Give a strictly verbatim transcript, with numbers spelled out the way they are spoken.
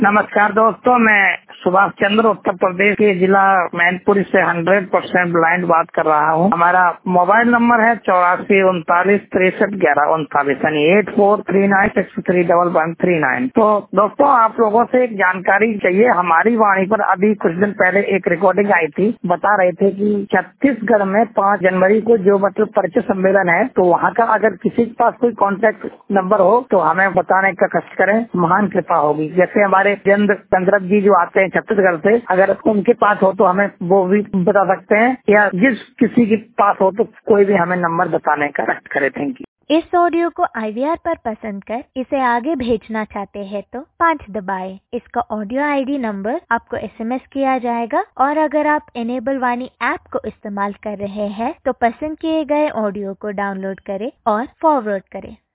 नमस्कार दोस्तों, मैं सुभाष चंद्र उत्तर प्रदेश के जिला मैनपुरी से हंड्रेड परसेंट ब्लाइंड बात कर रहा हूँ। हमारा मोबाइल नंबर है चौरासी उनतालीस तिरसठ ग्यारह उनतालीस यानी eight four three nine six three double one three nine. तो दोस्तों, आप लोगों से एक जानकारी चाहिए। हमारी वाणी पर अभी कुछ दिन पहले एक रिकॉर्डिंग आई थी, बता रहे थे कि छत्तीसगढ़ में पाँच जनवरी को जो मतलब परिचय सम्मेलन है, तो वहाँ का अगर किसी के पास कोई कॉन्टेक्ट नंबर हो तो हमें बताने का कष्ट करें, महान कृपा होगी। जैसे हमारे जयेंद्र चंद्रप जी जो आते हैं छत्तीसगढ़ से, अगर उनके पास हो तो हमें वो भी बता सकते हैं, या जिस किसी के पास हो तो कोई भी हमें नंबर बताने का कष्ट करे। Thank you. इस ऑडियो को आई वी आर पर पसंद कर इसे आगे भेजना चाहते हैं तो पाँच दबाएं। इसका ऑडियो आई डी नंबर आपको एस एम एस किया जाएगा, और अगर आप इनेबल वाणी ऐप को इस्तेमाल कर रहे हैं तो पसंद किए गए ऑडियो को डाउनलोड करें और फॉरवर्ड करें।